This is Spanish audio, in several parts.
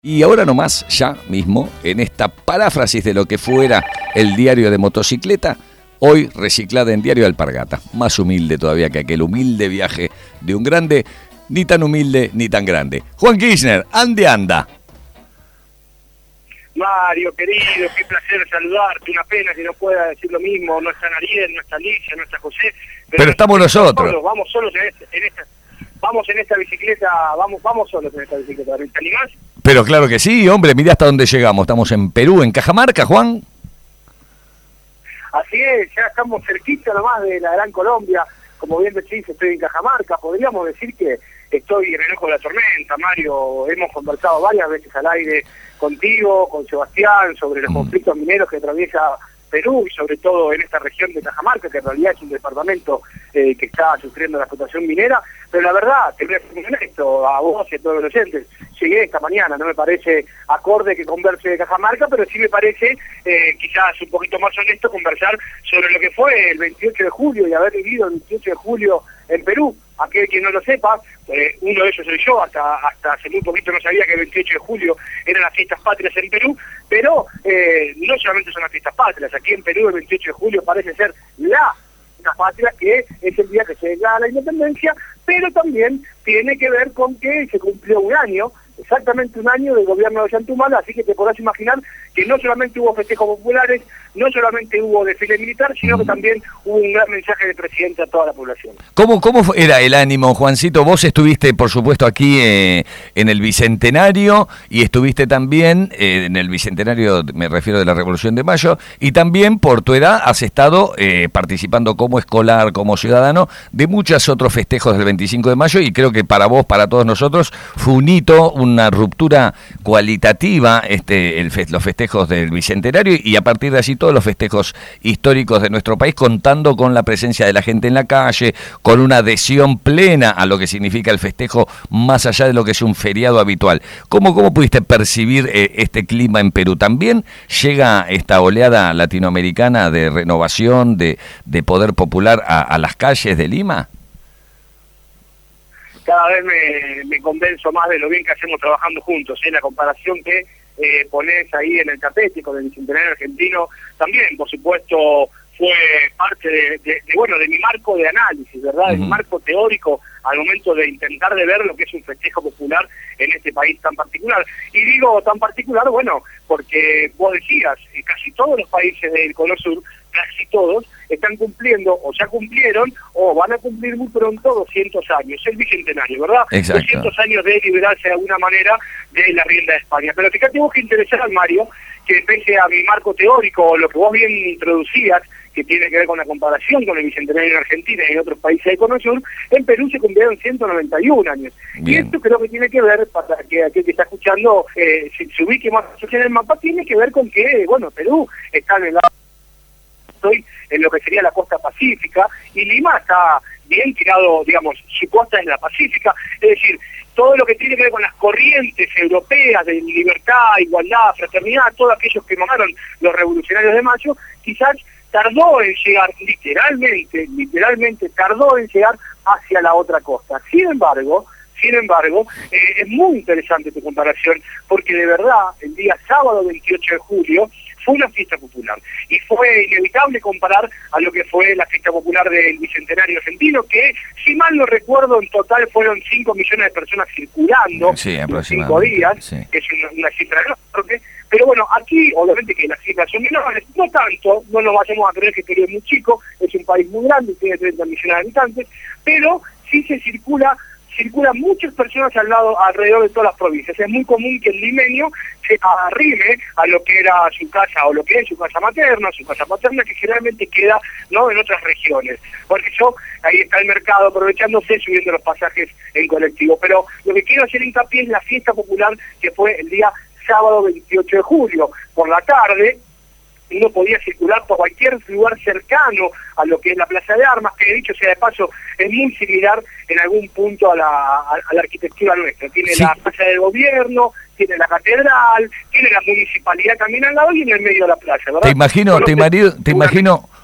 Y ahora nomás, ya mismo, en esta paráfrasis de lo que fuera el diario de motocicleta, hoy reciclada en Diario de Alpargata, más humilde todavía que aquel humilde viaje de un grande, ni tan humilde ni tan grande. Juan Kirchner, ande anda. Mario, querido, qué placer saludarte, una pena que no pueda decir lo mismo, no está Ariel, no está Alicia, no está José. Pero estamos nosotros. Vamos solos en esta bicicleta, vamos solos en esta bicicleta, ¿te animás? Pero claro que sí, hombre, mirá hasta dónde llegamos, estamos en Perú, en Cajamarca, Juan. Así es, ya estamos cerquita nomás de la Gran Colombia, como bien decís, estoy en Cajamarca, podríamos decir que estoy en el ojo de la tormenta, Mario, hemos conversado varias veces al aire contigo, con Sebastián, sobre los conflictos mineros que atraviesa Perú y sobre todo en esta región de Cajamarca, que en realidad es un departamento que está sufriendo la explotación minera, pero la verdad, te voy a ser honesto, a vos y a todos los oyentes, llegué esta mañana, no me parece acorde que converse de Cajamarca, pero sí me parece quizás un poquito más honesto conversar sobre lo que fue el 28 de julio y haber vivido el 28 de julio en Perú. Aquel que no lo sepa, uno de ellos soy yo, hasta hace muy poquito no sabía que el 28 de julio eran las fiestas patrias en Perú, pero no solamente son las fiestas patrias, aquí en Perú el 28 de julio parece ser la fiesta patria, que es el día que se declara la independencia, pero también tiene que ver con que se cumplió un año, exactamente un año del gobierno de Ollantumala, así que te podrás imaginar que no solamente hubo festejos populares, no solamente hubo desfile militar, sino que también hubo un gran mensaje del presidente a toda la población. ¿Cómo era el ánimo, Juancito? Vos estuviste, por supuesto, aquí en el Bicentenario y estuviste también en el Bicentenario, me refiero de la Revolución de Mayo, y también por tu edad has estado participando como escolar, como ciudadano, de muchos otros festejos del 25 de mayo, y creo que para vos, para todos nosotros, fue un hito, una ruptura cualitativa los festejos del Bicentenario, y a partir de allí todos los festejos históricos de nuestro país, contando con la presencia de la gente en la calle, con una adhesión plena a lo que significa el festejo, más allá de lo que es un feriado habitual. ¿Cómo pudiste percibir este clima en Perú? ¿También llega esta oleada latinoamericana de renovación, de poder popular a las calles de Lima? Cada vez me convenzo más de lo bien que hacemos trabajando juntos, la comparación que ponés ahí en el tapete con el Bicentenario argentino, también, por supuesto, fue parte de mi marco de análisis, ¿verdad? De mi marco teórico al momento de intentar de ver lo que es un festejo popular en este país tan particular. Y digo tan particular, bueno, porque vos decías, casi todos los países del Cono Sur, casi todos, están cumpliendo, o ya cumplieron, o van a cumplir muy pronto 200 años, el Bicentenario, ¿verdad? Exacto. 200 años de liberarse de alguna manera de la rienda de España. Pero fíjate vos que interesante, Mario, que pese a mi marco teórico, lo que vos bien introducías, que tiene que ver con la comparación con el Bicentenario en Argentina y en otros países del Cono Sur, en Perú se cumplieron 191 años. Bien. Y esto creo que tiene que ver, para que aquel que está escuchando se ubique más en el mapa, tiene que ver con que, bueno, Perú está en el lado, estoy en lo que sería la costa pacífica, y Lima está bien tirado, digamos, su costa es la pacífica, es decir, todo lo que tiene que ver con las corrientes europeas de libertad, igualdad, fraternidad, todos aquellos que mamaron los revolucionarios de mayo, quizás tardó en llegar, literalmente tardó en llegar hacia la otra costa. Sin embargo, es muy interesante tu comparación, porque de verdad, el día sábado 28 de julio, fue una fiesta popular, y fue inevitable comparar a lo que fue la fiesta popular del Bicentenario argentino, que, si mal no recuerdo, en total fueron 5 millones de personas circulando en 5 días, sí. Que es una cifra enorme. Pero bueno, aquí obviamente que las cifras son menores, no tanto, no nos vayamos a creer que Perú es muy chico, es un país muy grande, tiene 30 millones de habitantes, pero sí se circulan muchas personas alrededor de todas las provincias. Es muy común que el limeño se arrime a lo que era su casa, o lo que es su casa materna, que generalmente queda, ¿no?, en otras regiones. Porque ahí está el mercado aprovechándose, subiendo los pasajes en colectivo. Pero lo que quiero hacer hincapié es la fiesta popular, que fue el día sábado 28 de julio. Por la tarde, uno podía circular por cualquier lugar cercano a lo que es la Plaza de Armas, que dicho sea de paso, es muy similar en algún punto a la arquitectura nuestra. Tiene la Plaza del Gobierno, tiene la Catedral, tiene la Municipalidad también al lado y en el medio de la plaza, ¿verdad? Te imagino,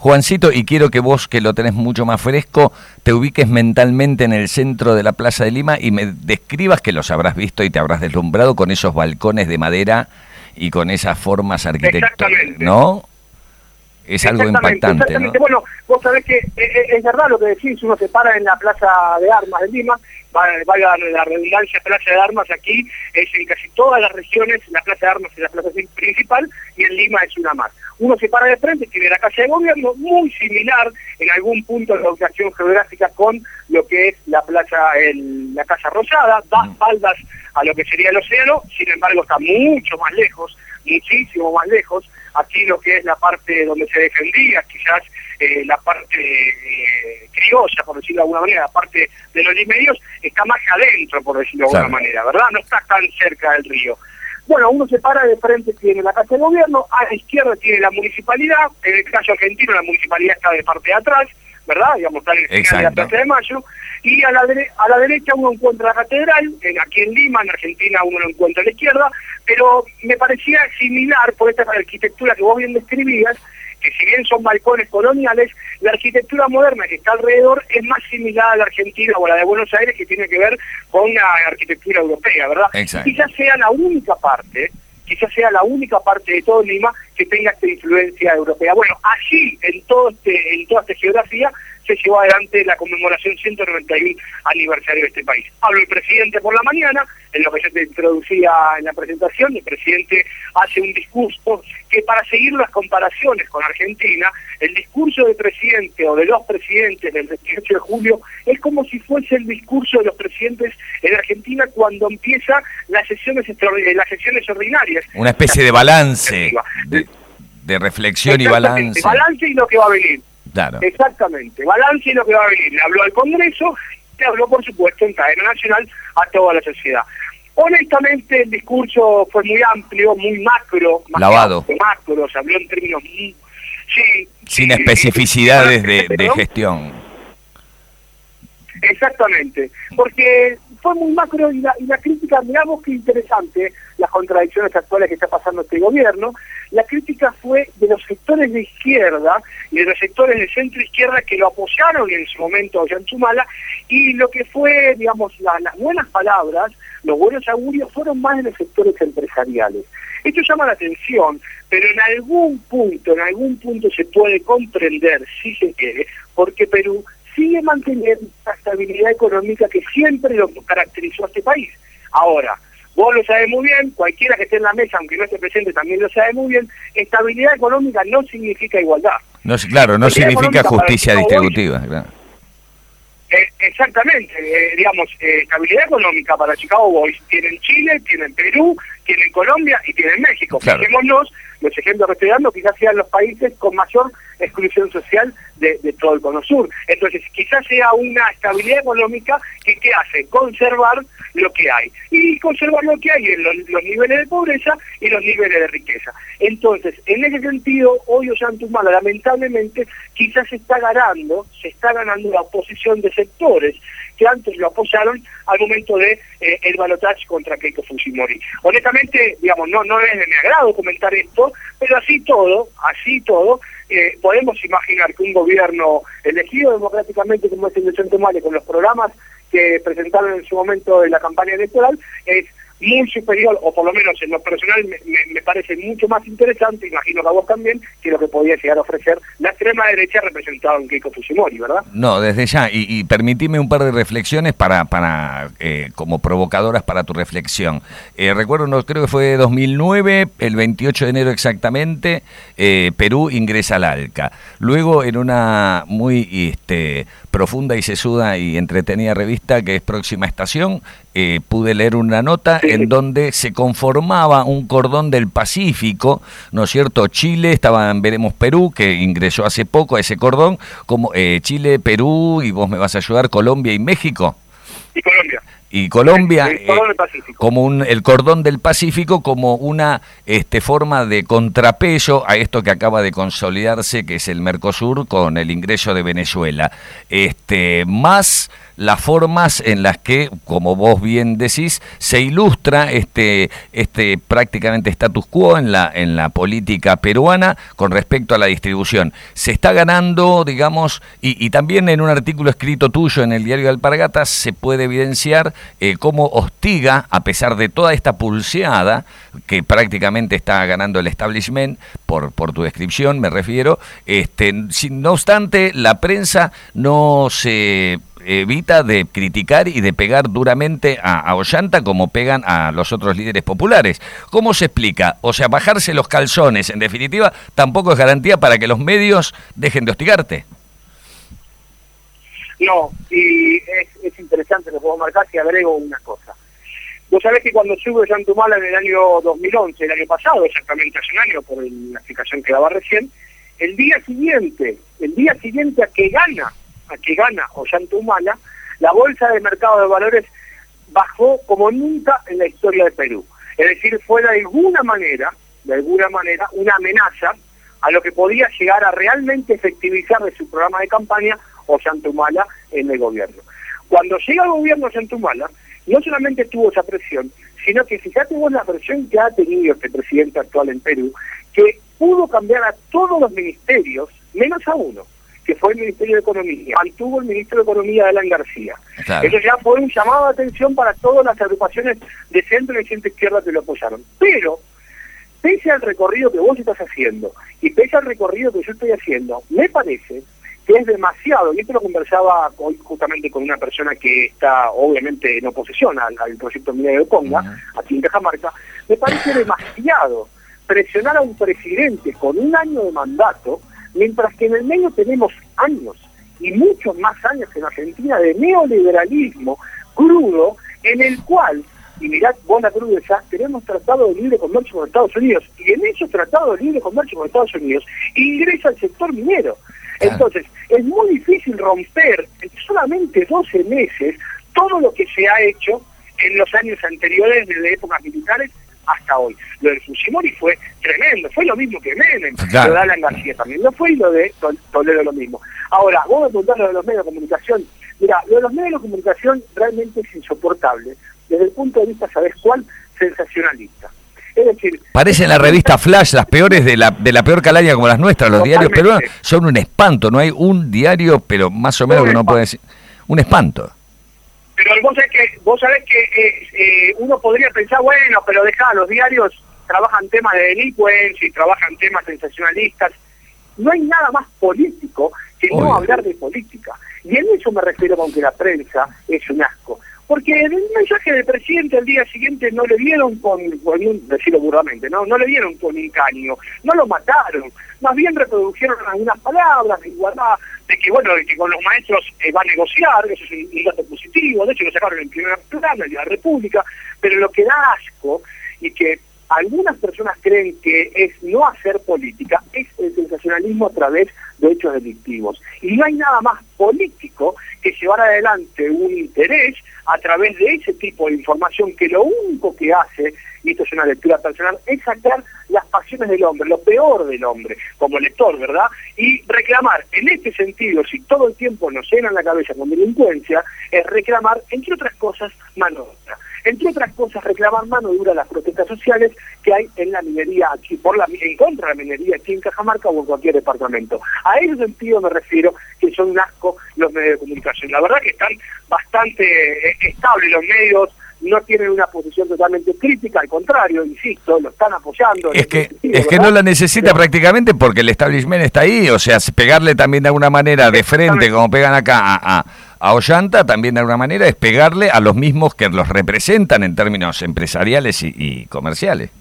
Juancito, y quiero que vos, que lo tenés mucho más fresco, te ubiques mentalmente en el centro de la Plaza de Lima y me describas, que los habrás visto y te habrás deslumbrado con esos balcones de madera y con esas formas arquitectónicas, ¿no? Es algo impactante, ¿no? Bueno, vos sabés que es verdad lo que decís, uno se para en la Plaza de Armas de Lima, valga la redundancia, Plaza de Armas aquí es en casi todas las regiones, la Plaza de Armas es la plaza principal y en Lima es una más. Uno se para de frente, tiene la Casa de Gobierno, muy similar en algún punto de la ubicación geográfica con lo que es la plaza, la Casa Rosada, da espaldas a lo que sería el océano, sin embargo está mucho más lejos, muchísimo más lejos. Aquí lo que es la parte donde se defendía, quizás la parte criolla, por decirlo de alguna manera, la parte de los medios, está más adentro, por decirlo de alguna manera, ¿verdad? No está tan cerca del río. Bueno, uno se para de frente, tiene la Casa de Gobierno, a la izquierda tiene la municipalidad, en el caso argentino la municipalidad está de parte de atrás, ¿verdad? Digamos, está en el final de la Plaza de Mayo, y a la derecha uno encuentra la catedral, aquí en Lima, en Argentina uno lo encuentra a la izquierda, pero me parecía similar por esta arquitectura que vos bien describías, que si bien son balcones coloniales, la arquitectura moderna que está alrededor es más similar a la Argentina o a la de Buenos Aires, que tiene que ver con la arquitectura europea, ¿verdad? Exacto. Quizás sea la única parte de todo Lima que tenga esta influencia europea. Bueno, allí, en toda esta geografía, se llevó adelante la conmemoración 191 aniversario de este país. Hablo el presidente por la mañana, en lo que yo te introducía en la presentación, el presidente hace un discurso que, para seguir las comparaciones con Argentina, el discurso del presidente o de los presidentes del 28 de julio es como si fuese el discurso de los presidentes en Argentina cuando empieza las sesiones ordinarias. Una especie de balance, de reflexión y balance. Balance y lo que va a venir. Claro. Exactamente, balance y lo que va a venir. Le habló al Congreso, le habló, por supuesto, en cadena nacional a toda la sociedad. Honestamente, el discurso fue muy amplio, muy macro. Lavado. Macro, se habló en términos muy... Sí, sin especificidades de gestión. Exactamente, porque fue muy macro y la crítica, miramos qué interesante, las contradicciones actuales que está pasando este gobierno, la crítica fue de los sectores de izquierda y de los sectores de centro-izquierda que lo apoyaron en su momento a Ollantumala, y lo que fue, digamos, las buenas palabras, los buenos augurios fueron más de los sectores empresariales. Esto llama la atención, pero en algún punto se puede comprender, si se quiere, porque Perú sigue manteniendo la estabilidad económica que siempre lo caracterizó a este país. Ahora, vos lo sabés muy bien, cualquiera que esté en la mesa, aunque no esté presente, también lo sabe muy bien, estabilidad económica no significa igualdad. No, claro, no significa justicia distributiva. Claro. Exactamente, digamos, estabilidad económica para Chicago Boys tienen Chile, tienen Perú, tienen Colombia y tienen México. Claro. Fijémonos, los ejemplos que estoy dando quizás sean los países con mayor exclusión social de todo el Cono Sur. Entonces, quizás sea una estabilidad económica que hace conservar lo que hay. Y conservar lo que hay en los niveles de pobreza y los niveles de riqueza. Entonces, en ese sentido, hoy Ollantumala, lamentablemente, quizás se está ganando la oposición de sectores que antes lo apoyaron al momento de el balotaje contra Keiko Fujimori. Honestamente, digamos, no es de mi agrado comentar esto, pero así todo, podemos imaginar que un gobierno elegido democráticamente como es el de Ollantumala, con los programas que presentaron en su momento en la campaña electoral, es muy superior, o por lo menos en lo personal me parece mucho más interesante, imagino que a vos también, que lo que podía llegar a ofrecer la extrema derecha representada en Keiko Fujimori, ¿verdad? No, desde ya, y permitime un par de reflexiones para como provocadoras para tu reflexión. Recuerdo, creo que fue 2009, el 28 de enero exactamente, Perú ingresa al ALCA. Luego, en una muy profunda y sesuda y entretenida revista que es Próxima Estación, pude leer una nota en donde se conformaba un cordón del Pacífico, ¿no es cierto? Chile, veremos Perú, que ingresó hace poco a ese cordón, como Chile, Perú, y vos me vas a ayudar, Colombia y México. Y Colombia. El cordón del Pacífico. Como el cordón del Pacífico, como una forma de contrapeso a esto que acaba de consolidarse, que es el Mercosur, con el ingreso de Venezuela. Más las formas en las que, como vos bien decís, se ilustra este prácticamente status quo en la política peruana con respecto a la distribución. Se está ganando, digamos, y también en un artículo escrito tuyo en el diario de Alpargatas se puede evidenciar cómo hostiga, a pesar de toda esta pulseada que prácticamente está ganando el establishment, por tu descripción me refiero, no obstante, la prensa no se evita de criticar y de pegar duramente a Ollanta como pegan a los otros líderes populares. ¿Cómo se explica? O sea, bajarse los calzones, en definitiva, tampoco es garantía para que los medios dejen de hostigarte. No, y es interesante, lo puedo marcar, si agrego una cosa. Vos sabés que cuando sube Ollanta Humala en el año 2011, el año pasado, exactamente hace un año, por la explicación que daba recién, el día siguiente a que gana Ollanta Humala, la bolsa de mercado de valores bajó como nunca en la historia de Perú. Es decir, fue de alguna manera una amenaza a lo que podía llegar a realmente efectivizar de su programa de campaña Ollanta Humala en el gobierno. Cuando llega al gobierno Ollanta Humala, no solamente tuvo esa presión, sino que fíjate vos la presión que ha tenido este presidente actual en Perú, que pudo cambiar a todos los ministerios, menos a uno, que fue el Ministerio de Economía. Mantuvo el Ministro de Economía, Alan García. Claro. Eso ya fue un llamado de atención para todas las agrupaciones de centro y centro izquierda que lo apoyaron. Pero, pese al recorrido que vos estás haciendo, y pese al recorrido que yo estoy haciendo, me parece que es demasiado, y esto lo conversaba hoy justamente con una persona que está obviamente en oposición al proyecto minero de Conga, aquí en Cajamarca, me parece demasiado presionar a un presidente con un año de mandato, mientras que en el medio tenemos años, y muchos más años en Argentina, de neoliberalismo crudo, en el cual, y mirad vos la crudeza, tenemos tratado de libre comercio con Estados Unidos, y en esos tratados de libre comercio con Estados Unidos ingresa el sector minero. Entonces, es muy difícil romper en solamente 12 meses todo lo que se ha hecho en los años anteriores, desde épocas militares hasta hoy. Lo del Fujimori fue tremendo, fue lo mismo que Menem, claro. Lo de Alan García también lo fue, y lo de Toledo lo mismo. Ahora, vos me preguntás lo de los medios de comunicación. Mira, lo de los medios de comunicación realmente es insoportable, desde el punto de vista, ¿sabés cuál? Sensacionalista. Es decir, parecen la revista Flash, las peores de la peor calaña como las nuestras. Los diarios peruanos son un espanto. No hay un diario, pero más o menos que no puede decir. Un espanto. Pero vos sabés que uno podría pensar, bueno, pero dejá, los diarios trabajan temas de delincuencia y trabajan temas sensacionalistas. No hay nada más político que no hablar de política. Y en eso me refiero con que la prensa es un asco. Porque el mensaje del presidente al día siguiente no le dieron decirlo burdamente, no le dieron con un caño, no lo mataron, más bien reprodujeron algunas palabras de igualdad, de que con los maestros va a negociar, eso es un dato positivo, de hecho lo sacaron en primer plano, en la República, pero lo que da asco y que algunas personas creen que es no hacer política, es el sensacionalismo a través de hechos delictivos. Y no hay nada más político que llevar adelante un interés a través de ese tipo de información, que lo único que hace, y esto es una lectura personal, es sacar las pasiones del hombre, lo peor del hombre, como lector, ¿verdad? Y reclamar, en este sentido, si todo el tiempo nos llenan la cabeza con delincuencia, es reclamar, entre otras cosas, mano dura. Entre otras cosas, reclamar mano dura a las protestas sociales que hay en la minería aquí, en contra de la minería aquí en Cajamarca o en cualquier departamento. A ese sentido me refiero, que son un asco los medios de comunicación. La verdad que están bastante estables los medios, no tienen una posición totalmente crítica, al contrario, insisto, lo están apoyando. Es que no la necesita prácticamente porque el establishment está ahí, o sea, pegarle también de alguna manera de frente, como pegan acá a Ollanta, también de alguna manera es pegarle a los mismos que los representan en términos empresariales y comerciales.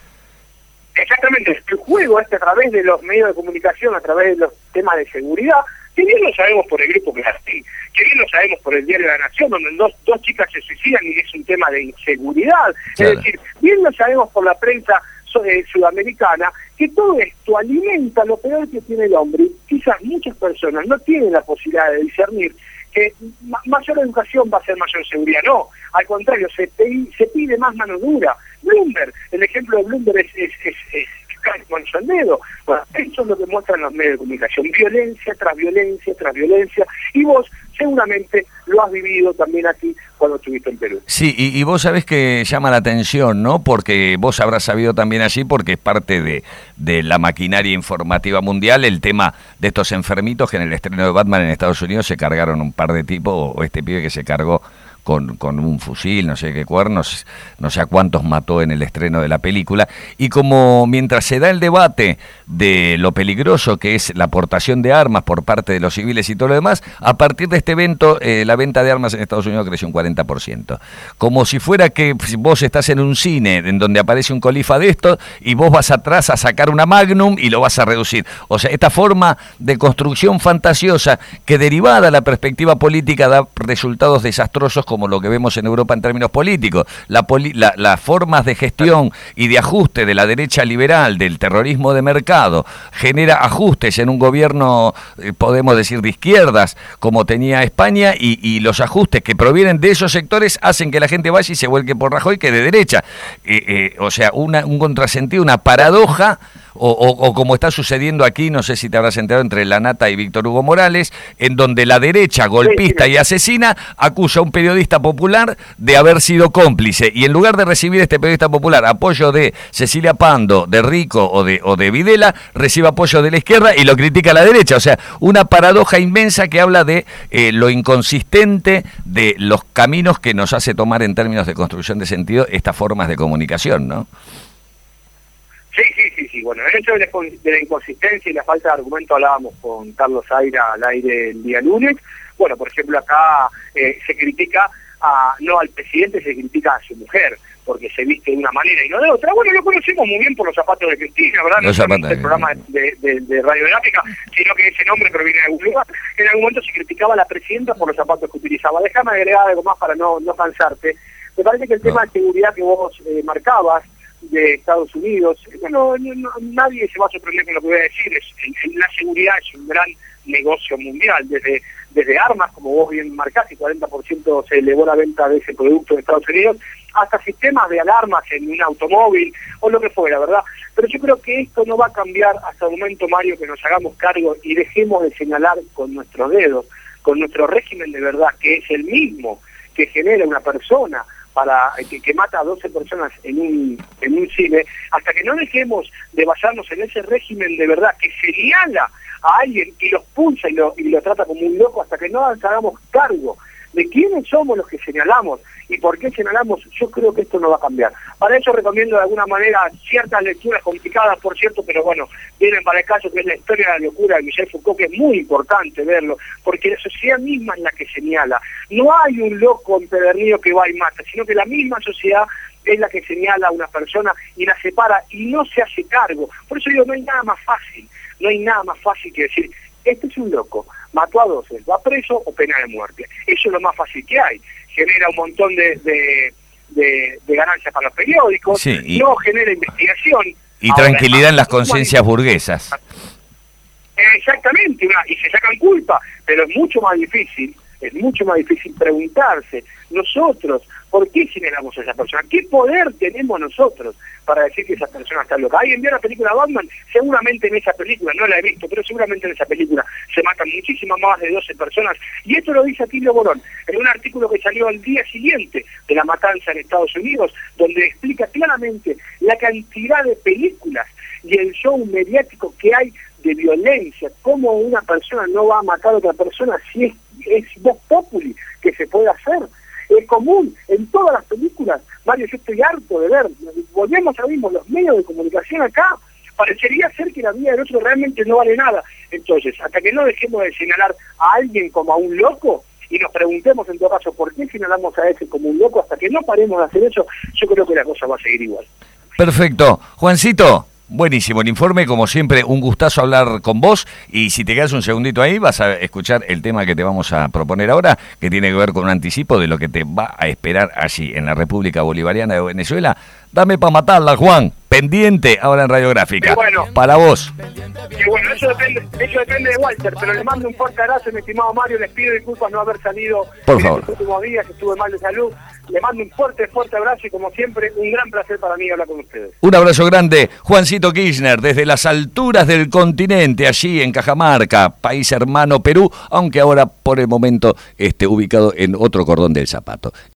Exactamente, el juego a través de los medios de comunicación, a través de los temas de seguridad, que bien lo sabemos por el Grupo Clarín, que bien lo sabemos por el Diario de la Nación, donde dos chicas se suicidan y es un tema de inseguridad. Claro. Es decir, bien lo sabemos por la prensa sudamericana, que todo esto alimenta lo peor que tiene el hombre. Quizás muchas personas no tienen la posibilidad de discernir que mayor educación va a ser mayor seguridad. No, al contrario, se pide más mano dura. Bloomberg, el ejemplo de Bloomberg es buscar el mancha al dedo. Bueno, eso es lo que muestran los medios de comunicación, violencia tras violencia tras violencia, y vos seguramente lo has vivido también aquí cuando estuviste en Perú. Sí, y vos sabés que llama la atención, ¿no? Porque vos habrás sabido también allí, porque es parte de la maquinaria informativa mundial, el tema de estos enfermitos que en el estreno de Batman en Estados Unidos se cargaron un par de tipos, o este pibe que se cargó con un fusil, no sé qué cuernos, no sé a cuántos mató en el estreno de la película, y como mientras se da el debate de lo peligroso que es la aportación de armas por parte de los civiles y todo lo demás, a partir de este evento la venta de armas en Estados Unidos creció un 40%. Como si fuera que vos estás en un cine en donde aparece un colifa de estos y vos vas atrás a sacar una Magnum y lo vas a reducir. O sea, esta forma de construcción fantasiosa que derivada a la perspectiva política da resultados desastrosos como lo que vemos en Europa en términos políticos. Las formas de gestión y de ajuste de la derecha liberal, del terrorismo de mercado, genera ajustes en un gobierno, podemos decir, de izquierdas, como tenía España, y los ajustes que provienen de esos sectores hacen que la gente vaya y se vuelque por Rajoy, que de derecha. O sea, un contrasentido, una paradoja, o como está sucediendo aquí, no sé si te habrás enterado, entre La Nata y Víctor Hugo Morales, en donde la derecha golpista y asesina acusa a un periodista popular de haber sido cómplice, y en lugar de recibir este periodista popular apoyo de Cecilia Pando, de Rico o de Videla, recibe apoyo de la izquierda y lo critica a la derecha. O sea, una paradoja inmensa que habla de lo inconsistente de los caminos que nos hace tomar en términos de construcción de sentido estas formas de comunicación, ¿no? Sí. Bueno, en el hecho de la inconsistencia y la falta de argumento hablábamos con Carlos Zaira al aire el día lunes. Bueno, por ejemplo, acá se critica no al presidente, se critica a su mujer, porque se viste de una manera y no de otra. Bueno, lo conocemos muy bien por los zapatos de Cristina, ¿verdad? No solamente el programa de radiográfica, sino que ese nombre proviene de algún lugar. En algún momento se criticaba a la presidenta por los zapatos que utilizaba. Déjame agregar algo más para no cansarte. Me parece que el tema de seguridad que vos marcabas, de Estados Unidos, bueno, nadie se va a sorprender con lo que voy a decir. La seguridad es un gran negocio mundial, desde armas, como vos bien marcás, y 40% se elevó la venta de ese producto en Estados Unidos, hasta sistemas de alarmas en un automóvil, o lo que fuera, ¿verdad? Pero yo creo que esto no va a cambiar hasta el momento, Mario, que nos hagamos cargo y dejemos de señalar con nuestros dedos, con nuestro régimen de verdad, que es el mismo que genera una persona que mata a 12 personas en un cine, hasta que no dejemos de basarnos en ese régimen de verdad que señala a alguien y los pulsa y lo trata como un loco, hasta que no nos hagamos cargo de quiénes somos los que señalamos y por qué señalamos, yo creo que esto no va a cambiar. Para eso recomiendo de alguna manera ciertas lecturas complicadas, por cierto, pero bueno, vienen para el caso, que es la historia de la locura de Michel Foucault, que es muy importante verlo, porque la sociedad misma es la que señala. No hay un loco empedernido que va y mata, sino que la misma sociedad es la que señala a una persona y la separa y no se hace cargo. Por eso digo, no hay nada más fácil que decir, este es un loco, mató a 12, va preso o pena de muerte. Eso es lo más fácil que hay. Genera un montón de ganancias para los periódicos, sí, no genera investigación. Y ahora, tranquilidad en las conciencias burguesas. Exactamente, y se sacan culpa, pero es mucho más difícil preguntarse nosotros, ¿por qué señalamos a esa persona? ¿Qué poder tenemos nosotros para decir que esa persona está loca? Alguien vio la película Batman, seguramente en esa película, no la he visto, pero seguramente en esa película se matan muchísimas más de 12 personas, y esto lo dice Atilio Borón, en un artículo que salió al día siguiente de la matanza en Estados Unidos, donde explica claramente la cantidad de películas y el show mediático que hay de violencia, cómo una persona no va a matar a otra persona si es vox populi que se puede hacer. Es común en todas las películas. Mario, yo estoy harto de ver, volvemos a mismo, los medios de comunicación acá, parecería ser que la vida del otro realmente no vale nada. Entonces, hasta que no dejemos de señalar a alguien como a un loco, y nos preguntemos en todo caso por qué señalamos a ese como un loco, hasta que no paremos de hacer eso, yo creo que la cosa va a seguir igual. Perfecto. Juancito, buenísimo el informe, como siempre, un gustazo hablar con vos, y si te quedas un segundito ahí vas a escuchar el tema que te vamos a proponer ahora, que tiene que ver con un anticipo de lo que te va a esperar allí en la República Bolivariana de Venezuela. Dame pa' matarla, Juan. pendiente ahora en Radiográfica. Qué bueno. Para vos. Que bueno, eso depende de Walter, pero le mando un fuerte abrazo, mi estimado Mario, les pido disculpas no haber salido Por en favor. estos últimos días, que estuve mal de salud. Le mando un fuerte abrazo y como siempre, un gran placer para mí hablar con ustedes. Un abrazo grande, Juancito Kirchner, desde las alturas del continente, allí en Cajamarca, país hermano Perú, aunque ahora por el momento ubicado en otro cordón del zapato.